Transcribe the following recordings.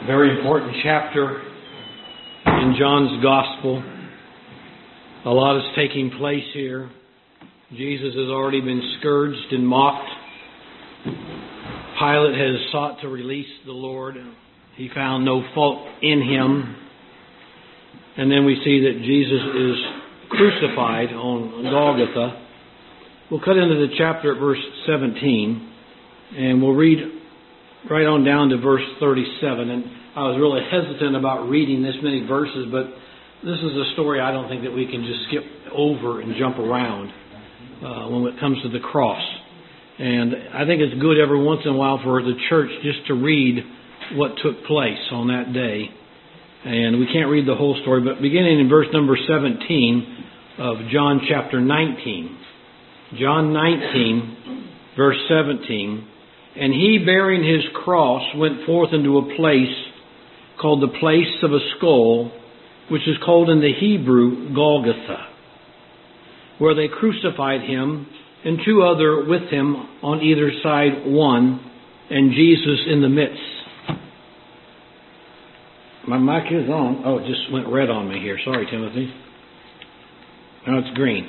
Very important chapter in John's Gospel. A lot is taking place here. Jesus has already been scourged and mocked. Pilate has sought to release the Lord. He found no fault in him. And then we see that Jesus is crucified on Golgotha. We'll cut into the chapter at verse 17, and we'll read right on down to verse 37. And I was really hesitant about reading this many verses, but this is a story I don't think that we can just skip over and jump around when it comes to the cross. And I think it's good every once in a while for the church just to read what took place on that day. And we can't read the whole story, but beginning in verse number 17 of John chapter 19. John 19, verse 17. And he, bearing his cross, went forth into a place called the place of a skull, which is called in the Hebrew Golgotha, where they crucified him, and two other with him on either side one, and Jesus in the midst. My mic is on. Oh, it just went red on me here. Sorry, Timothy. Now it's green.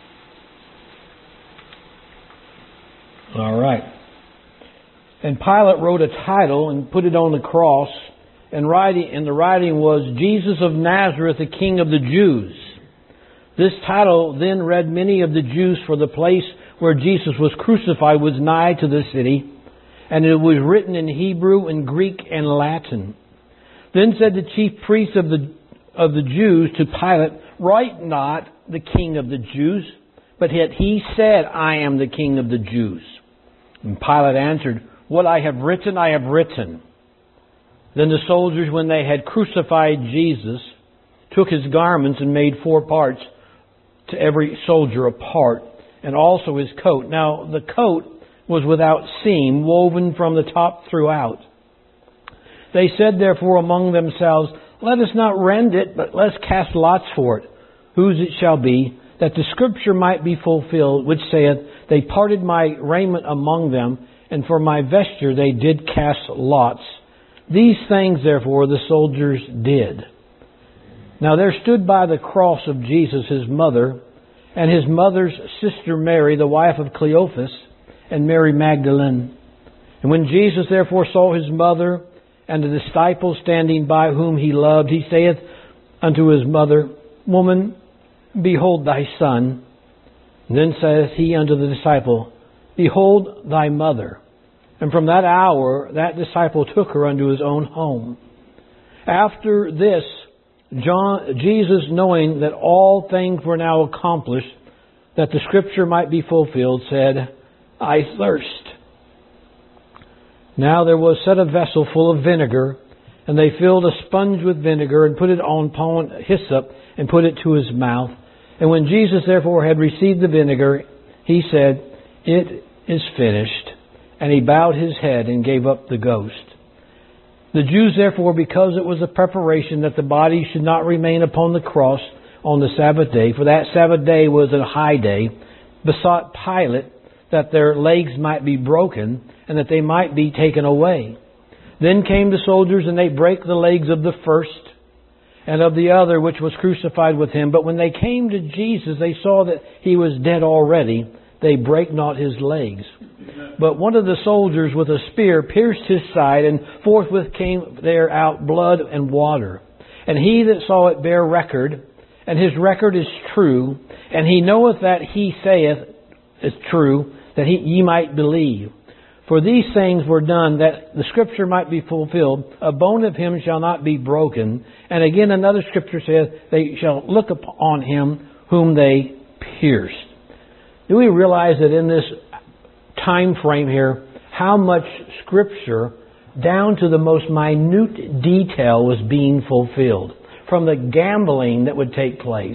All right. And Pilate wrote a title and put it on the cross, and the writing was, Jesus of Nazareth, the King of the Jews. This title then read many of the Jews, for the place where Jesus was crucified was nigh to the city, and it was written in Hebrew and Greek and Latin. Then said the chief priests of the Jews to Pilate, write not the King of the Jews, but yet he said, I am the King of the Jews. And Pilate answered, what I have written, I have written. Then the soldiers, when they had crucified Jesus, took his garments and made 4 parts, to every soldier a part, and also his coat. Now the coat was without seam, woven from the top throughout. They said therefore among themselves, let us not rend it, but let's cast lots for it, whose it shall be, that the scripture might be fulfilled, which saith, they parted my raiment among them, and for my vesture they did cast lots. These things, therefore, the soldiers did. Now there stood by the cross of Jesus his mother, and his mother's sister Mary, the wife of Cleophas, and Mary Magdalene. And when Jesus therefore saw his mother, and the disciple standing by whom he loved, he saith unto his mother, Woman, behold thy son. And then saith he unto the disciple, Behold thy mother. And from that hour that disciple took her unto his own home. After this, Jesus, knowing that all things were now accomplished, that the scripture might be fulfilled, said, I thirst. Now there was set a vessel full of vinegar, and they filled a sponge with vinegar, and put it upon hyssop, and put it to his mouth. And when Jesus therefore had received the vinegar, he said, It is finished. And he bowed his head and gave up the ghost. The Jews therefore, because it was a preparation that the body should not remain upon the cross on the Sabbath day, for that Sabbath day was a high day, besought Pilate that their legs might be broken, and that they might be taken away. Then came the soldiers, and they brake the legs of the first, and of the other which was crucified with him. But when they came to Jesus, they saw that he was dead already. They brake not his legs. But one of the soldiers with a spear pierced his side, and forthwith came there out blood and water. And he that saw it bare record, and his record is true, and he knoweth that he saith is true, that ye might believe. For these things were done, that the scripture might be fulfilled, a bone of him shall not be broken. And again another scripture says, they shall look upon him whom they pierced. Do we realize that in this time frame here, how much scripture, down to the most minute detail, was being fulfilled? From the gambling that would take place,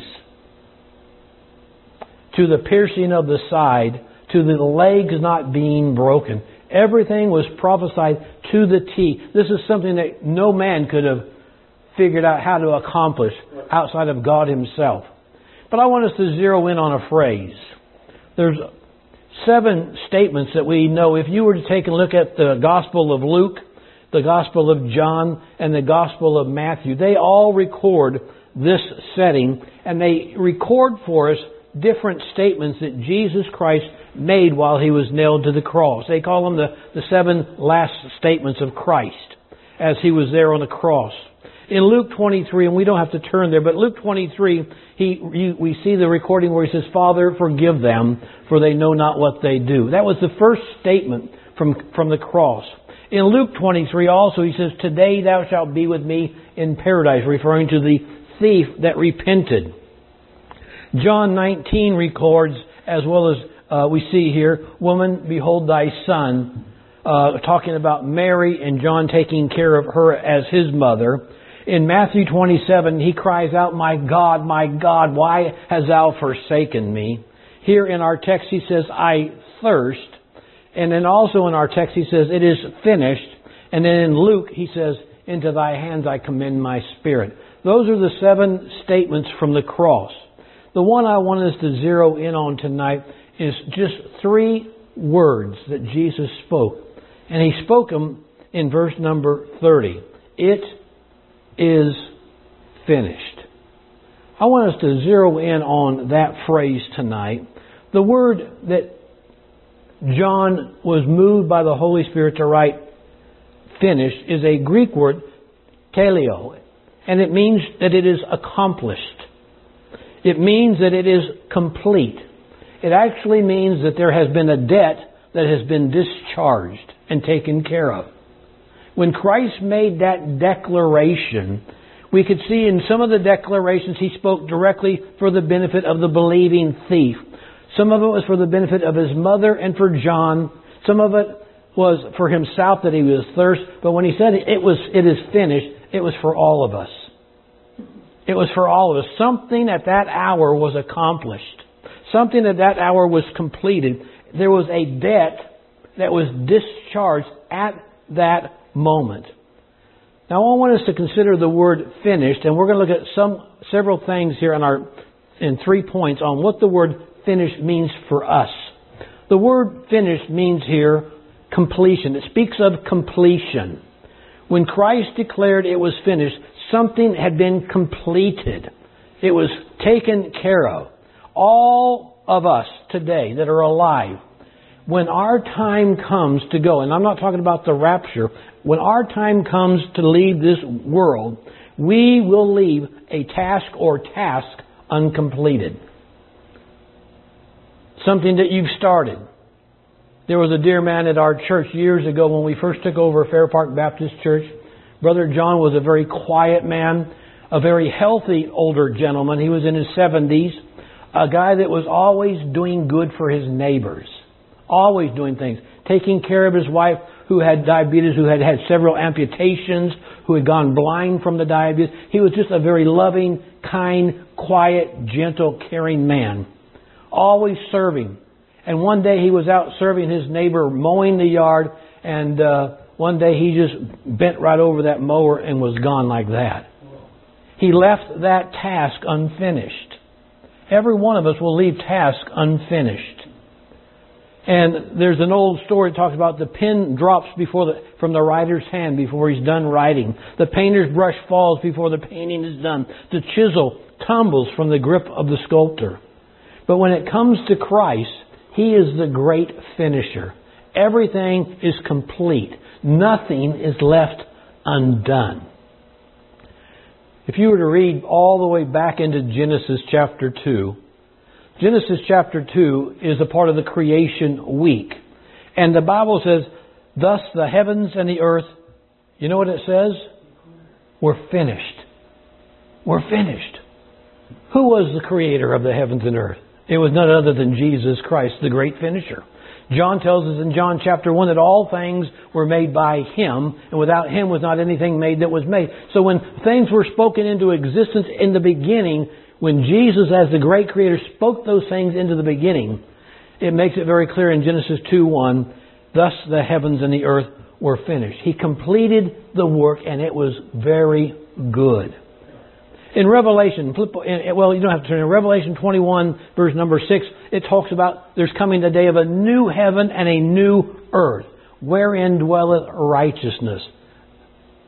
to the piercing of the side, to the legs not being broken. Everything was prophesied to the T. This is something that no man could have figured out how to accomplish outside of God himself. But I want us to zero in on a phrase. There's 7 statements that we know. If you were to take a look at the Gospel of Luke, the Gospel of John, and the Gospel of Matthew. They all record this setting, and they record for us different statements that Jesus Christ made while He was nailed to the cross. They call them the 7 last statements of Christ as He was there on the cross. In Luke 23, and we don't have to turn there, but Luke 23, we see the recording where He says, "Father, forgive them, for they know not what they do." That was the first statement from the cross. In Luke 23 also He says, "Today thou shalt be with me in paradise," referring to the thief that repented. John 19 records, as well as we see here, "Woman, behold thy son," talking about Mary and John taking care of her as His mother. In Matthew 27, He cries out, my God, why hast thou forsaken me?" Here in our text He says, "I thirst." And then also in our text He says, "It is finished." And then in Luke He says, "Into thy hands I commend my spirit." Those are the 7 statements from the cross. The one I want us to zero in on tonight is just 3 words that Jesus spoke. And He spoke them in verse number 30. It is finished. I want us to zero in on that phrase tonight. The word that John was moved by the Holy Spirit to write finished is a Greek word, teleo, and it means that it is accomplished. It means that it is complete. It actually means that there has been a debt that has been discharged and taken care of. When Christ made that declaration, we could see in some of the declarations He spoke directly for the benefit of the believing thief. Some of it was for the benefit of His mother and for John. Some of it was for Himself, that He was thirst. But when He said it is finished, it was for all of us. It was for all of us. Something at that hour was accomplished. Something at that hour was completed. There was a debt that was discharged at that moment. Now I want us to consider the word finished, and we're going to look at several things here in 3 points on what the word finished means for us. The word finished means here completion. It speaks of completion. When Christ declared it was finished, something had been completed. It was taken care of. All of us today that are alive, when our time comes to go, and I'm not talking about the rapture, when our time comes to leave this world, we will leave a task or tasks uncompleted. Something that you've started. There was a dear man at our church years ago when we first took over Fair Park Baptist Church. Brother John was a very quiet man, a very healthy older gentleman. He was in his 70s. A guy that was always doing good for his neighbors. Always doing things. Taking care of his wife who had diabetes, who had had several amputations, who had gone blind from the diabetes. He was just a very loving, kind, quiet, gentle, caring man. Always serving. And one day he was out serving his neighbor, mowing the yard, and one day he just bent right over that mower and was gone like that. He left that task unfinished. Every one of us will leave tasks unfinished. And there's an old story that talks about the pen drops from the writer's hand before he's done writing. The painter's brush falls before the painting is done. The chisel tumbles from the grip of the sculptor. But when it comes to Christ, He is the great finisher. Everything is complete. Nothing is left undone. If you were to read all the way back into Genesis chapter 2, Genesis chapter 2 is a part of the creation week. And the Bible says, thus the heavens and the earth, you know what it says? Were finished. We're finished. Who was the creator of the heavens and earth? It was none other than Jesus Christ, the great finisher. John tells us in John chapter 1 that all things were made by Him, and without Him was not anything made that was made. So when things were spoken into existence in the beginning, when Jesus as the great creator spoke those things into the beginning, it makes it very clear in Genesis 2:1, thus the heavens and the earth were finished. He completed the work and it was very good. In Revelation, well, you don't have to turn. In Revelation 21, verse number 6, it talks about there's coming the day of a new heaven and a new earth, wherein dwelleth righteousness.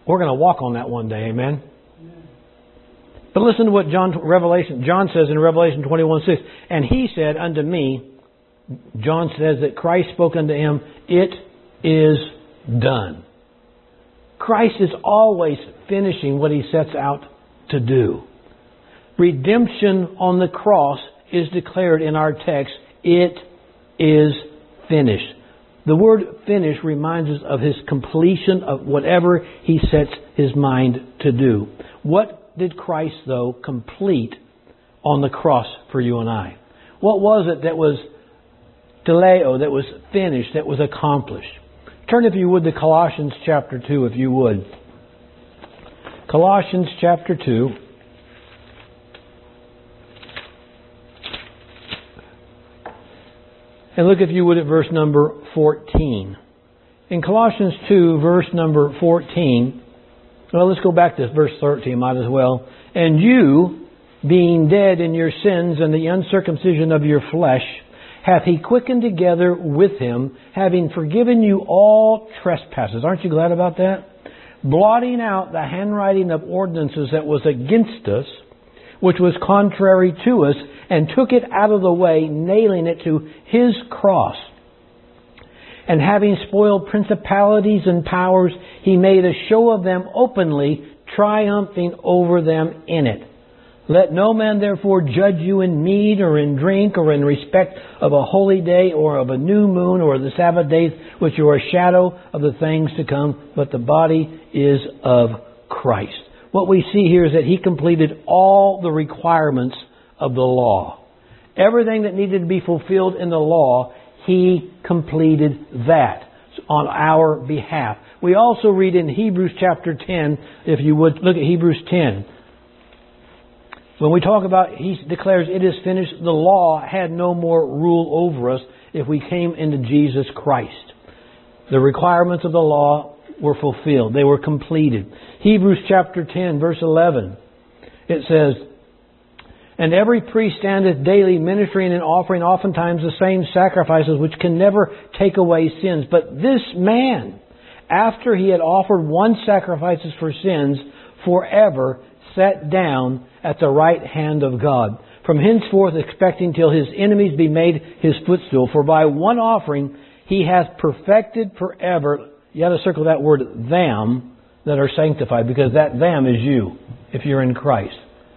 We're going to walk on that one day. Amen. But listen to what John says in Revelation 21:6. And he said unto me, John says that Christ spoke unto him, it is done. Christ is always finishing what He sets out to do. Redemption on the cross is declared in our text, it is finished. The word finish reminds us of His completion of whatever He sets His mind to do. What did Christ, though, complete on the cross for you and I? What was it that was teleo, that was finished, that was accomplished? Turn, if you would, to Colossians chapter 2, if you would. Colossians chapter 2. And look, if you would, at verse number 14. In Colossians 2, verse number 14, well, let's go back to verse 13, might as well. And you, being dead in your sins and the uncircumcision of your flesh, hath He quickened together with Him, having forgiven you all trespasses. Aren't you glad about that? Blotting out the handwriting of ordinances that was against us, which was contrary to us, and took it out of the way, nailing it to His cross. And having spoiled principalities and powers, He made a show of them openly, triumphing over them in it. Let no man therefore judge you in meat or in drink or in respect of a holy day or of a new moon or the Sabbath days, which are a shadow of the things to come, but the body is of Christ. What we see here is that He completed all the requirements of the law. Everything that needed to be fulfilled in the law, He completed that on our behalf. We also read in Hebrews chapter 10, if you would look at Hebrews 10. When we talk about, He declares it is finished, the law had no more rule over us if we came into Jesus Christ. The requirements of the law were fulfilled. They were completed. Hebrews chapter 10, verse 11. It says, and every priest standeth daily ministering and offering oftentimes the same sacrifices which can never take away sins. But this man, after he had offered one sacrifice for sins, forever sat down at the right hand of God, from henceforth expecting till His enemies be made His footstool. For by one offering He hath perfected forever. You got to circle that word, them that are sanctified, because that them is you, if you're in Christ.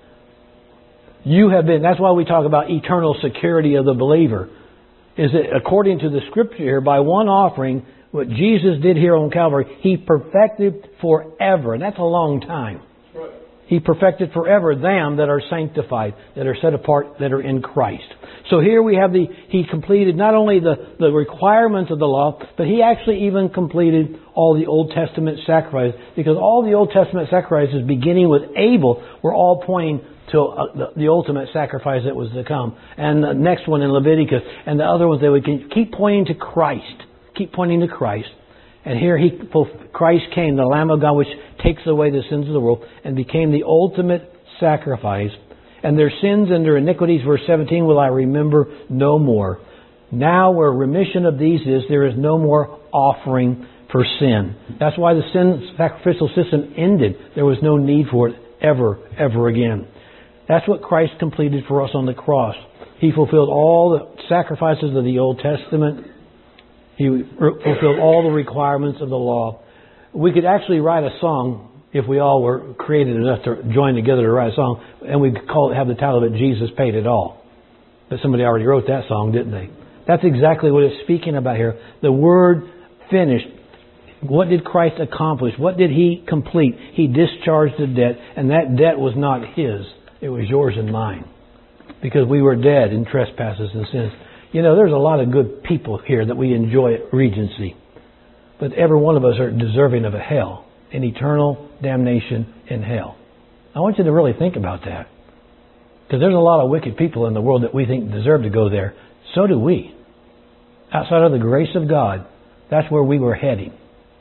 You have been, that's why we talk about eternal security of the believer. Is that according to the Scripture here, by one offering, what Jesus did here on Calvary, He perfected forever. And that's a long time. He perfected forever them that are sanctified, that are set apart, that are in Christ. So here we have He completed not only the requirements of the law, but He actually even completed all the Old Testament sacrifices. Because all the Old Testament sacrifices, beginning with Abel, were all pointing to the ultimate sacrifice that was to come. And the next one in Leviticus, and the other ones, they would keep pointing to Christ. Keep pointing to Christ. And here Christ came, the Lamb of God, which takes away the sins of the world, and became the ultimate sacrifice. And their sins and their iniquities, verse 17, will I remember no more. Now where remission of these is, there is no more offering for sin. That's why the sin sacrificial system ended. There was no need for it ever again. That's what Christ completed for us on the cross. He fulfilled all the sacrifices of the Old Testament. He fulfilled all the requirements of the law. We could actually write a song if we all were created enough to join together to write a song, and we'd have the title of it, Jesus Paid It All. But somebody already wrote that song, didn't they? That's exactly what it's speaking about here. The word finished. What did Christ accomplish? What did He complete? He discharged the debt, and that debt was not His. It was yours and mine. Because we were dead in trespasses and sins. You know, there's a lot of good people here that we enjoy at Regency. But every one of us are deserving of a hell. An eternal damnation in hell. I want you to really think about that. Because there's a lot of wicked people in the world that we think deserve to go there. So do we. Outside of the grace of God, that's where we were heading.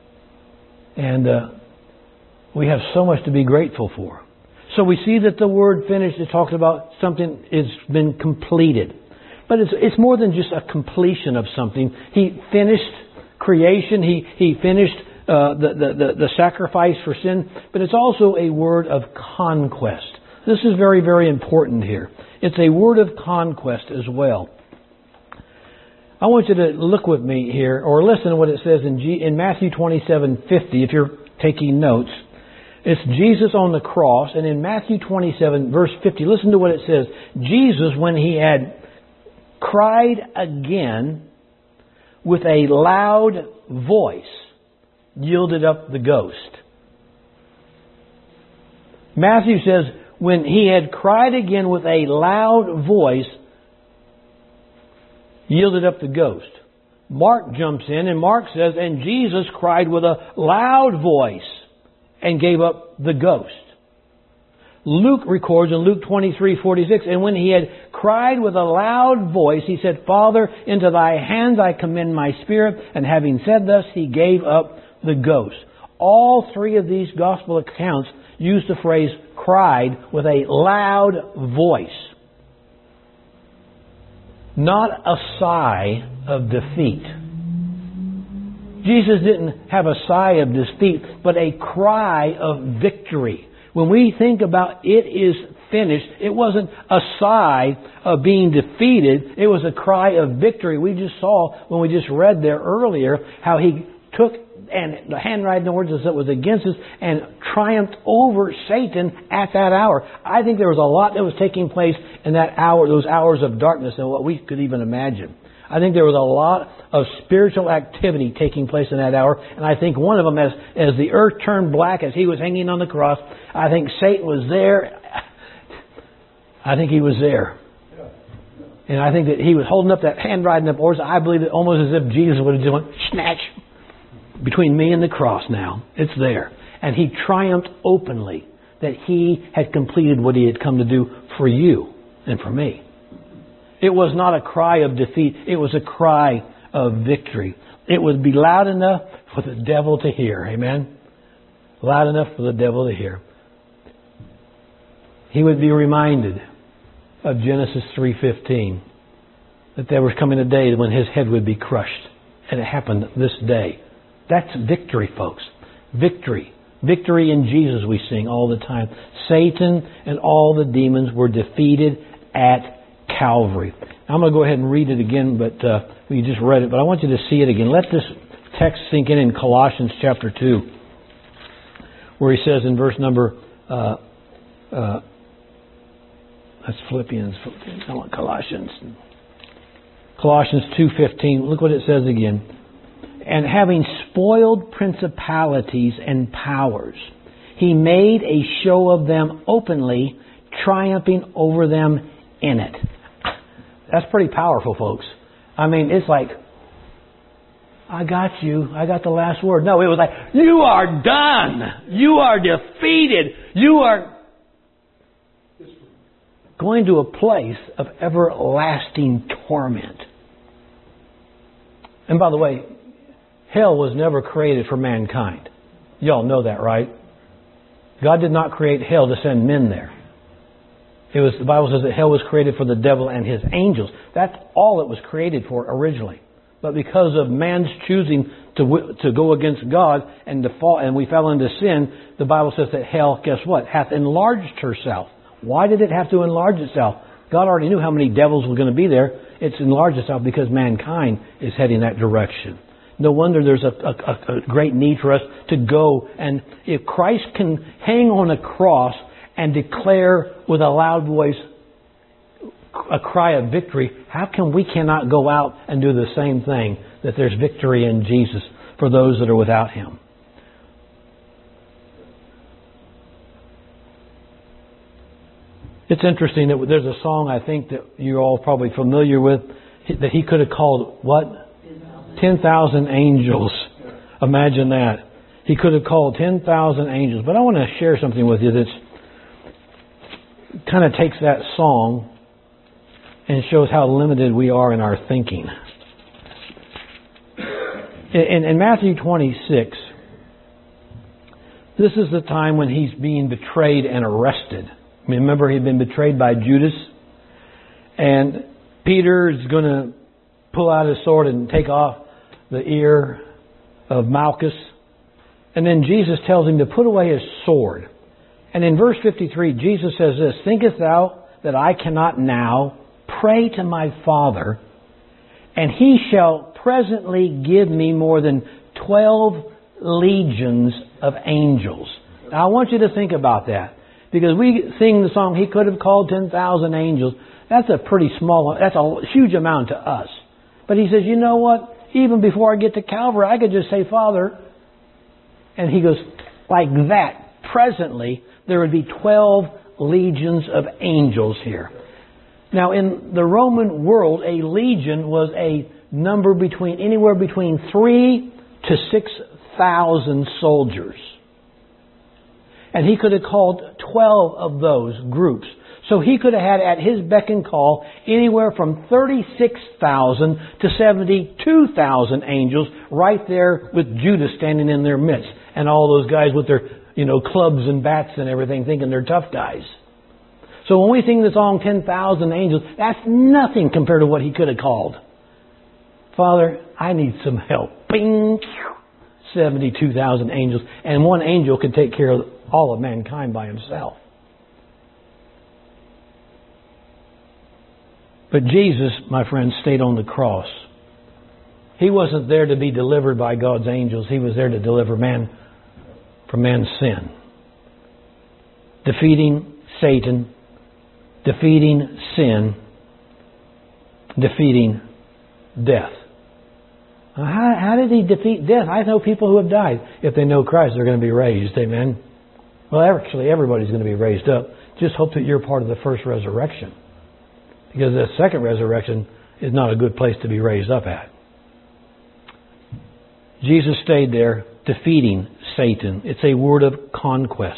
And we have so much to be grateful for. So we see that the word finished is talking about something has been completed. But it's more than just a completion of something. He finished creation. He finished the sacrifice for sin, but it's also a word of conquest. This is very, very important here. It's a word of conquest as well. I want you to look with me here, or listen to what it says in Matthew 27:50, if you're taking notes. It's Jesus on the cross, and in Matthew 27, verse 50, listen to what it says. Jesus, when He had cried again with a loud voice, yielded up the ghost. Matthew says, when He had cried again with a loud voice, yielded up the ghost. Mark jumps in, and Mark says, and Jesus cried with a loud voice and gave up the ghost. Luke records in Luke 23:46, and when He had cried with a loud voice, He said, Father, into Thy hands I commend my spirit. And having said thus, He gave up the ghost. All three of these gospel accounts use the phrase cried with a loud voice. Not a sigh of defeat. Jesus didn't have a sigh of defeat, but a cry of victory. When we think about it is finished, it wasn't a sigh of being defeated. It was a cry of victory. We just saw when we just read there earlier how He took and the handwriting ordinance that was against us and triumphed over Satan at that hour. I think there was a lot that was taking place in that hour, those hours of darkness, than what we could even imagine. I think there was a lot of spiritual activity taking place in that hour, and I think one of them, as the earth turned black as He was hanging on the cross, I think Satan was there. I think he was there. And I think that he was holding up that handwriting of orders. I believe it almost as if Jesus would have just went, snatch, between me and the cross now. It's there. And He triumphed openly that He had completed what He had come to do for you and for me. It was not a cry of defeat. It was a cry of victory. It would be loud enough for the devil to hear. Amen? Loud enough for the devil to hear. He would be reminded of Genesis 3:15, that there was coming a day when his head would be crushed. And it happened this day. That's victory, folks. Victory. Victory in Jesus we sing all the time. Satan and all the demons were defeated at Calvary. I'm going to go ahead and read it again, but we just read it. But I want you to see it again. Let this text sink in Colossians chapter 2, where he says in verse number... that's Philippians. I want Colossians. Colossians 2:15. Look what it says again. And having spoiled principalities and powers, He made a show of them openly, triumphing over them in it. That's pretty powerful, folks. I mean, it's like, I got you. I got the last word. No, it was like, you are done. You are defeated. You are going to a place of everlasting torment. And by the way, hell was never created for mankind. Y'all know that, right? God did not create hell to send men there. The Bible says that hell was created for the devil and his angels. That's all it was created for originally. But because of man's choosing to go against God and to fall, and we fell into sin, the Bible says that hell, guess what, hath enlarged herself. Why did it have to enlarge itself? God already knew how many devils were going to be there. It's enlarged itself because mankind is heading that direction. No wonder there's a great need for us to go. And if Christ can hang on a cross and declare with a loud voice a cry of victory, how come we cannot go out and do the same thing, that there's victory in Jesus for those that are without Him? It's interesting that there's a song I think that you're all probably familiar with that He could have called what? 10,000 angels. Imagine that. He could have called 10,000 angels. But I want to share something with you that kind of takes that song and shows how limited we are in our thinking. In Matthew 26, this is the time when He's being betrayed and arrested. Remember, He'd been betrayed by Judas. And Peter is going to pull out his sword and take off the ear of Malchus. And then Jesus tells him to put away his sword. And in verse 53, Jesus says this, "Thinkest thou that I cannot now pray to my Father, and He shall presently give me more than 12 legions of angels?" Now I want you to think about that. Because we sing the song, He could have called 10,000 angels. That's a pretty small, that's a huge amount to us. But He says, you know what? Even before I get to Calvary, I could just say, Father. And He goes, like that, presently, there would be 12 legions of angels here. Now, in the Roman world, a legion was a number anywhere between 3,000 to 6,000 soldiers. And He could have called 12 of those groups. So He could have had at His beck and call anywhere from 36,000 to 72,000 angels right there with Judas standing in their midst. And all those guys with their, clubs and bats and everything thinking they're tough guys. So when we sing the song 10,000 angels, that's nothing compared to what He could have called. Father, I need some help. Bing! 72,000 angels. And one angel could take care of all of mankind by himself. But Jesus, my friends, stayed on the cross. He wasn't there to be delivered by God's angels. He was there to deliver man from man's sin. Defeating Satan, defeating sin, defeating death. How did He defeat death? I know people who have died. If they know Christ, they're going to be raised. Amen. Well, actually, everybody's going to be raised up. Just hope that you're part of the first resurrection. Because the second resurrection is not a good place to be raised up at. Jesus stayed there defeating Satan. It's a word of conquest.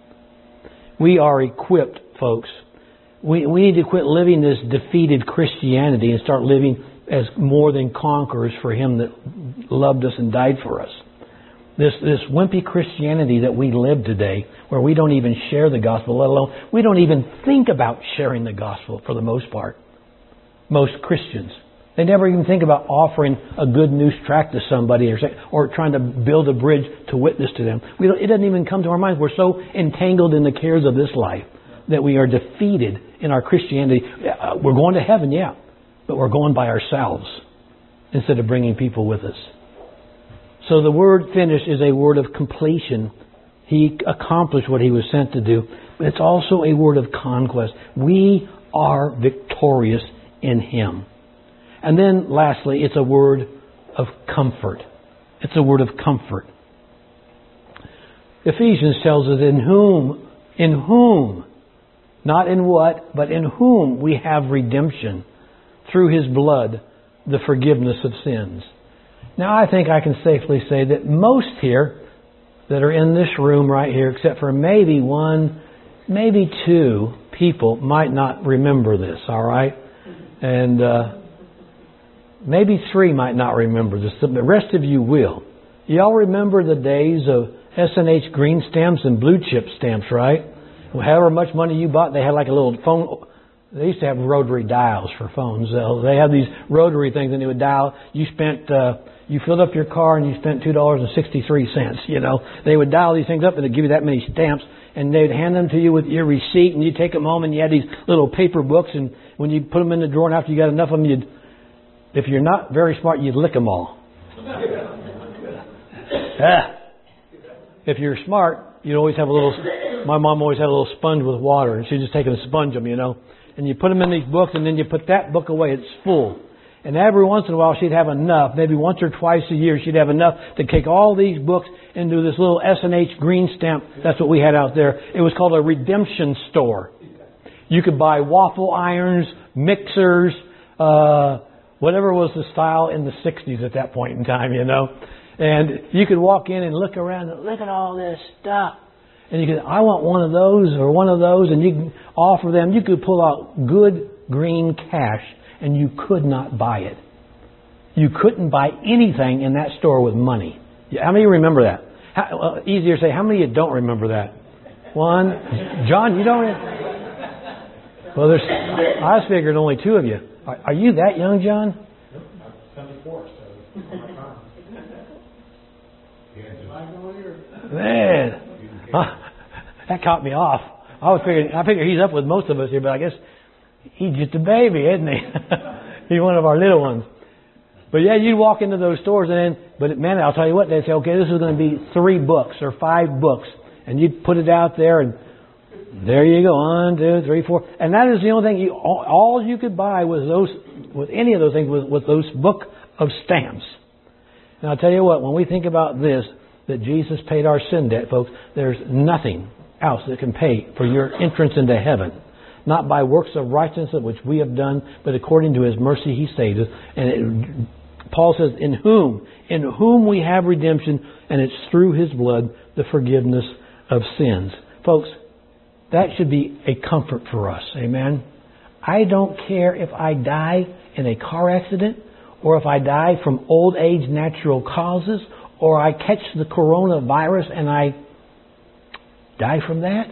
We are equipped, folks. We need to quit living this defeated Christianity and start living as more than conquerors for Him that loved us and died for us. This wimpy Christianity that we live today, where we don't even share the gospel, let alone, we don't even think about sharing the gospel for the most part. Most Christians. They never even think about offering a good news tract to somebody or trying to build a bridge to witness to them. It doesn't even come to our minds. We're so entangled in the cares of this life that we are defeated in our Christianity. We're going to heaven, yeah, but we're going by ourselves instead of bringing people with us. So the word finish is a word of completion. He accomplished what He was sent to do. But it's also a word of conquest. We are victorious in Him. And then lastly, it's a word of comfort. It's a word of comfort. Ephesians tells us in whom, not in what, but in whom we have redemption through His blood, the forgiveness of sins. Now, I think I can safely say that most here that are in this room right here, except for maybe one, maybe two people, might not remember this, all right? And maybe three might not remember this. The rest of you will. Y'all remember the days of S&H green stamps and blue chip stamps, right? However much money you bought, they had like a little phone. They used to have rotary dials for phones. They had these rotary things, and they would dial. You filled up your car and you spent $2.63. They would dial these things up and they'd give you that many stamps, and they'd hand them to you with your receipt, and you'd take them home, and you had these little paper books, and when you put them in the drawer, and after you got enough of them, if you're not very smart, you'd lick them all. If you're smart, you'd always have my mom always had a little sponge with water, and she'd just take and sponge them, and you put them in these books, and then you put that book away. It's full. And every once in a while, she'd have enough. Maybe once or twice a year, she'd have enough to take all these books into this little S&H green stamp. That's what we had out there. It was called a redemption store. You could buy waffle irons, mixers, whatever was the style in the 60s at that point in time, And you could walk in and look around and look at all this stuff. And you could, I want one of those or one of those, and you can offer them. You could pull out good green cash, and you could not buy it. You couldn't buy anything in that store with money. How many remember that? Easier to say, how many of you don't remember that? One. John, you don't? Well, I was figuring only two of you. Are you that young, John? Nope, I'm 74, so it's my time. Yeah, Man, that caught me off. I figured he's up with most of us here, but I guess he's just a baby, isn't he? He's one of our little ones. But yeah, you walk into those stores man, I'll tell you what, they'd say, okay, this is going to be 3 books or 5 books. And you'd put it out there and there you go, 1, 2, 3, 4. And that is the only thing, all you could buy with any of those things was those book of stamps. And I'll tell you what, when we think about this, that Jesus paid our sin debt, folks, there's nothing else that can pay for your entrance into heaven. Not by works of righteousness which we have done, but according to His mercy He saved us. And Paul says, in whom we have redemption, and it's through His blood, the forgiveness of sins. Folks, that should be a comfort for us. Amen? I don't care if I die in a car accident, or if I die from old age natural causes, or I catch the coronavirus and I die from that.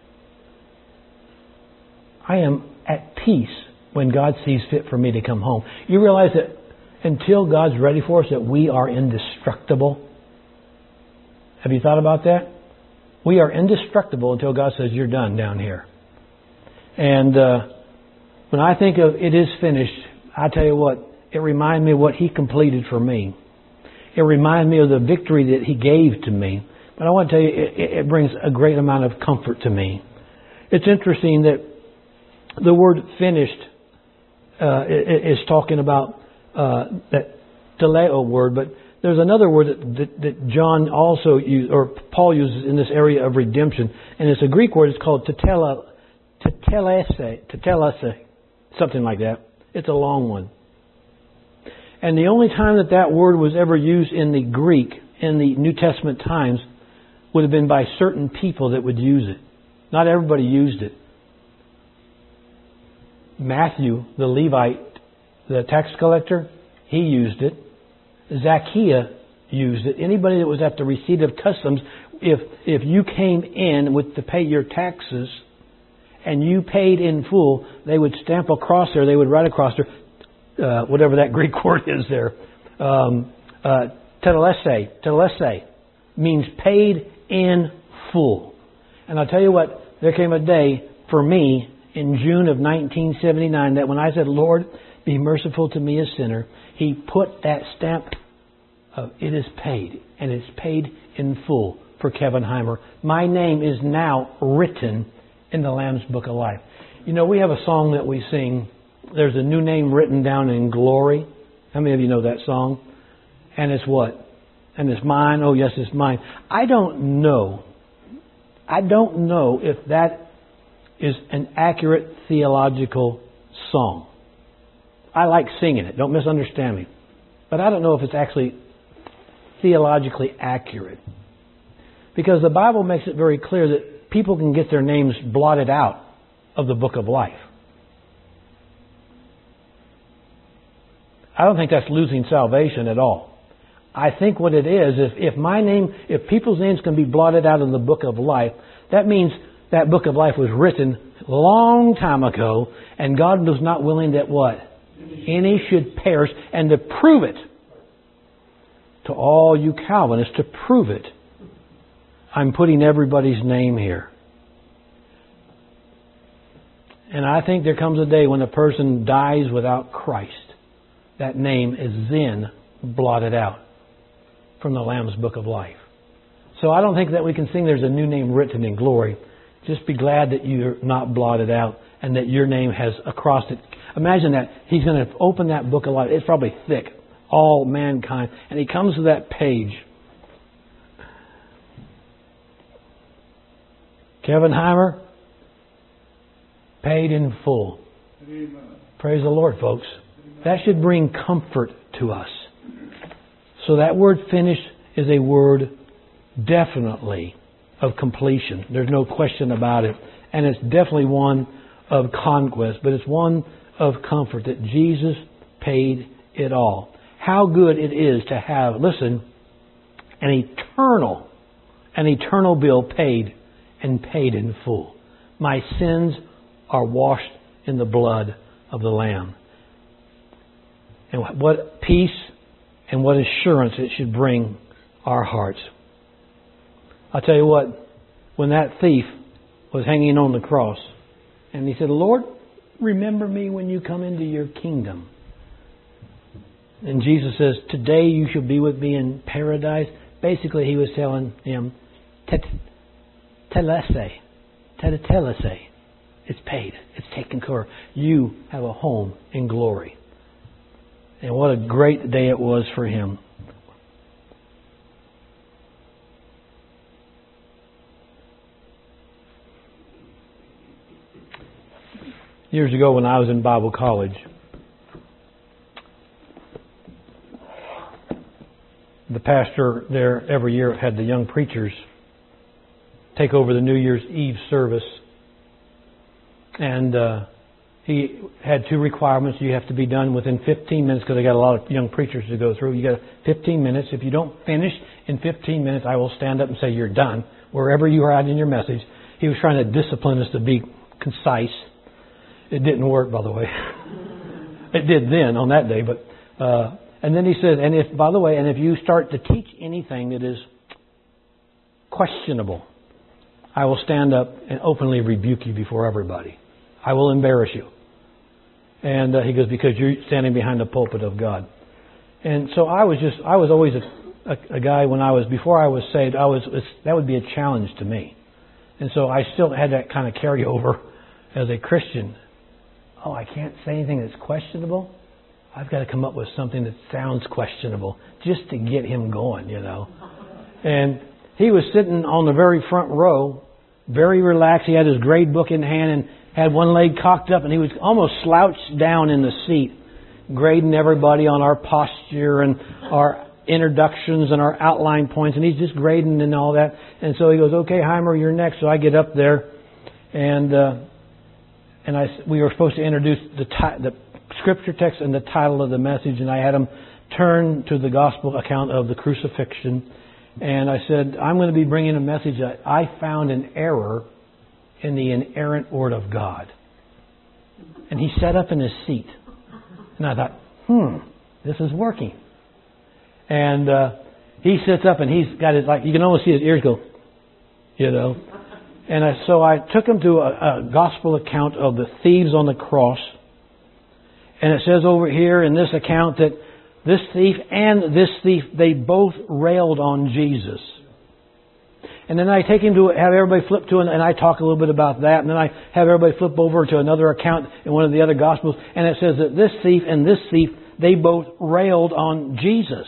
I am at peace when God sees fit for me to come home. You realize that until God's ready for us, that we are indestructible? Have you thought about that? We are indestructible until God says, you're done down here. And when I think of it is finished, I tell you what, it reminds me of what He completed for me. It reminds me of the victory that He gave to me. But I want to tell you, it brings a great amount of comfort to me. It's interesting that the word finished is talking about that teleo word, but there's another word that John also used, or Paul uses in this area of redemption, and it's a Greek word. It's called tetelese, something like that. It's a long one. And the only time that word was ever used in the Greek in the New Testament times would have been by certain people that would use it. Not everybody used it. Matthew, the Levite, the tax collector, he used it. Zacchaeus used it. Anybody that was at the receipt of customs, if you came in to pay your taxes and you paid in full, they would stamp across there, they would write across there, whatever that Greek word is there. Tetelese means paid in full. And I'll tell you what, there came a day for me in June of 1979 that when I said, Lord, be merciful to me a sinner, He put that stamp of it is paid, and it's paid in full for Kevin Heimer. My name is now written in the Lamb's Book of Life. You know, we have a song that we sing, there's a new name written down in glory. How many of you know that song? And it's what? And it's mine. Oh, yes, it's mine. I don't know if that is an accurate theological song. I like singing it. Don't misunderstand me. But I don't know if it's actually theologically accurate. Because the Bible makes it very clear that people can get their names blotted out of the book of life. I don't think that's losing salvation at all. I think what it is, if people's names can be blotted out of the book of life, that means that book of life was written a long time ago, and God was not willing that what? Any should perish. And to prove it, to all you Calvinists, to prove it, I'm putting everybody's name here. And I think there comes a day when a person dies without Christ. That name is then blotted out from the Lamb's Book of Life. So I don't think that we can sing there's a new name written in glory. Just be glad that you're not blotted out and that your name has across it. Imagine that. He's going to open that book of life. It's probably thick. All mankind. And he comes to that page. Kevin Heimer, paid in full. Amen. Praise the Lord, folks. That should bring comfort to us. So that word finished is a word definitely of completion. There's no question about it. And it's definitely one of conquest, but it's one of comfort that Jesus paid it all. How good it is to have, listen, an eternal bill paid and paid in full. My sins are washed in the blood of the Lamb. And what peace and what assurance it should bring our hearts. I'll tell you what, when that thief was hanging on the cross, and he said, Lord, remember me when you come into your kingdom. And Jesus says, today you shall be with me in paradise. Basically, he was telling him, telese. It's paid. It's taken care of. You have a home in glory. And what a great day it was for him. Years ago when I was in Bible college, the pastor there every year had the young preachers take over the New Year's Eve service. And he had two requirements. You have to be done within 15 minutes because I got a lot of young preachers to go through. You got 15 minutes. If you don't finish in 15 minutes, I will stand up and say you're done, wherever you are at in your message. He was trying to discipline us to be concise. It didn't work, by the way. It did then on that day, but and then he said, and if you start to teach anything that is questionable, I will stand up and openly rebuke you before everybody. I will embarrass you. And he goes, because you're standing behind the pulpit of God. And so I was always a guy before I was saved, that would be a challenge to me. And so I still had that kind of carryover as a Christian. Oh, I can't say anything that's questionable? I've got to come up with something that sounds questionable just to get him going, you know. And he was sitting on the very front row, very relaxed. He had his grade book in hand and had one leg cocked up, and he was almost slouched down in the seat, grading everybody on our posture and our introductions and our outline points, and he's just grading and all that. And so he goes, okay, Heimer, you're next. So I get up there, and we were supposed to introduce the scripture text and the title of the message, and I had him turn to the gospel account of the crucifixion. And I said, I'm going to be bringing a message that I found an error in the inerrant Word of God. And he sat up in his seat. And I thought, this is working. And he sits up and he's got his, you can almost see his ears go, you know. And so I took him to a gospel account of the thieves on the cross. And it says over here in this account that this thief and this thief, they both railed on Jesus. And then I take him to have everybody flip to, and I talk a little bit about that. And then I have everybody flip over to another account in one of the other Gospels. And it says that this thief and this thief, they both railed on Jesus.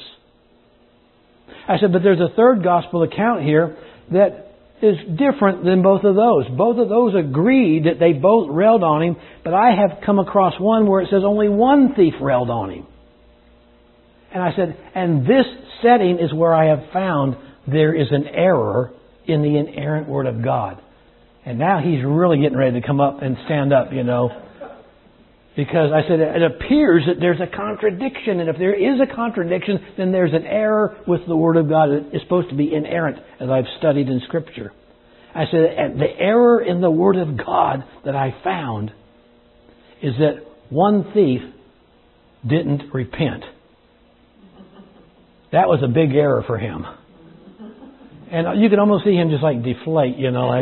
I said, but there's a third Gospel account here that is different than both of those. Both of those agreed that they both railed on him. But I have come across one where it says only one thief railed on him. And I said, and this setting is where I have found there is an error in the inerrant Word of God. And now he's really getting ready to come up and stand up, you know. Because I said, it appears that there's a contradiction. And if there is a contradiction, then there's an error with the Word of God. It is supposed to be inerrant, as I've studied in Scripture. I said, and the error in the Word of God that I found is that one thief didn't repent. That was a big error for him. And you could almost see him just deflate, you know.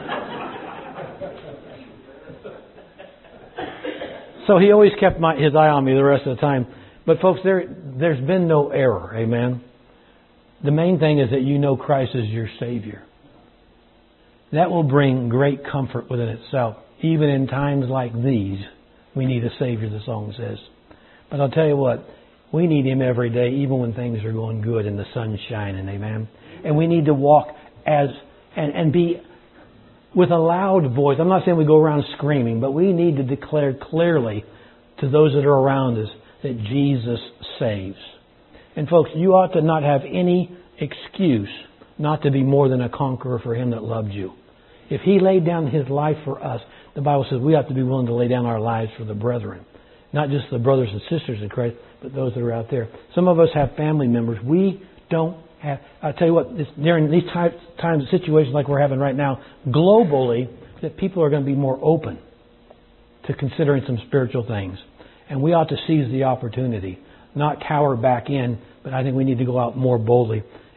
So he always kept his eye on me the rest of the time. But folks, there's been no error. Amen. The main thing is that you know Christ is your Savior. That will bring great comfort within itself. Even in times like these, we need a Savior, the song says. But I'll tell you what, we need Him every day, even when things are going good and the sun's shining. Amen. And we need to walk and be with a loud voice. I'm not saying we go around screaming, but we need to declare clearly to those that are around us that Jesus saves. And folks, you ought to not have any excuse not to be more than a conqueror for Him that loved you. If He laid down His life for us, the Bible says we ought to be willing to lay down our lives for the brethren. Not just the brothers and sisters in Christ, but those that are out there. Some of us have family members. We don't have... I'll tell you what, during these times, situations like we're having right now, globally, that people are going to be more open to considering some spiritual things. And we ought to seize the opportunity. Not cower back in, but I think we need to go out more boldly. And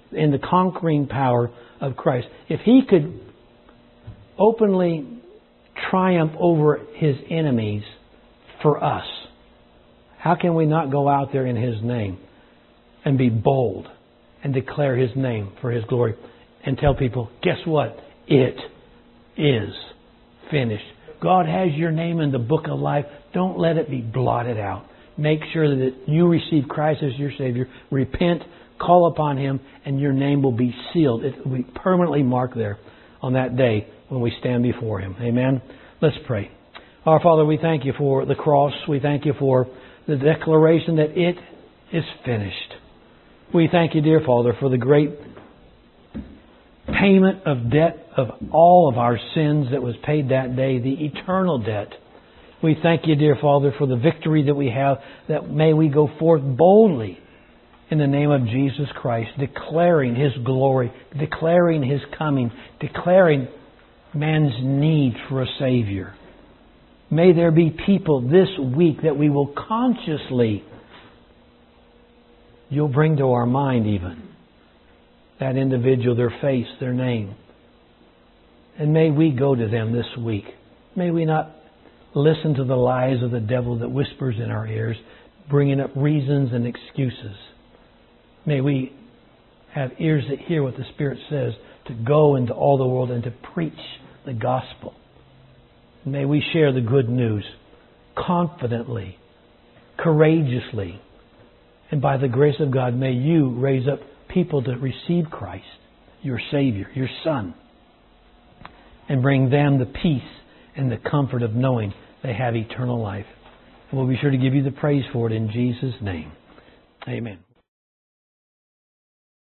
in the conquering power of Christ. If He could openly triumph over His enemies for us, how can we not go out there in His name and be bold and declare His name for His glory and tell people, guess what? It is finished. God has your name in the book of life. Don't let it be blotted out. Make sure that you receive Christ as your Savior. Repent, call upon Him, and your name will be sealed. It will be permanently marked there on that day when we stand before Him. Amen? Let's pray. Our Father, we thank You for the cross. We thank You for the declaration that it is finished. We thank You, dear Father, for the great payment of debt of all of our sins that was paid that day, the eternal debt. We thank You, dear Father, for the victory that we have, that may we go forth boldly in the name of Jesus Christ, declaring His glory, declaring His coming, declaring man's need for a Savior. May there be people this week that we will consciously, You'll bring to our mind even, that individual, their face, their name. And may we go to them this week. May we not listen to the lies of the devil that whispers in our ears, bringing up reasons and excuses. May we have ears that hear what the Spirit says, to go into all the world and to preach the gospel. May we share the good news confidently, courageously. And by the grace of God, may You raise up people to receive Christ, Your Savior, Your Son, and bring them the peace and the comfort of knowing they have eternal life. And we'll be sure to give You the praise for it in Jesus' name. Amen.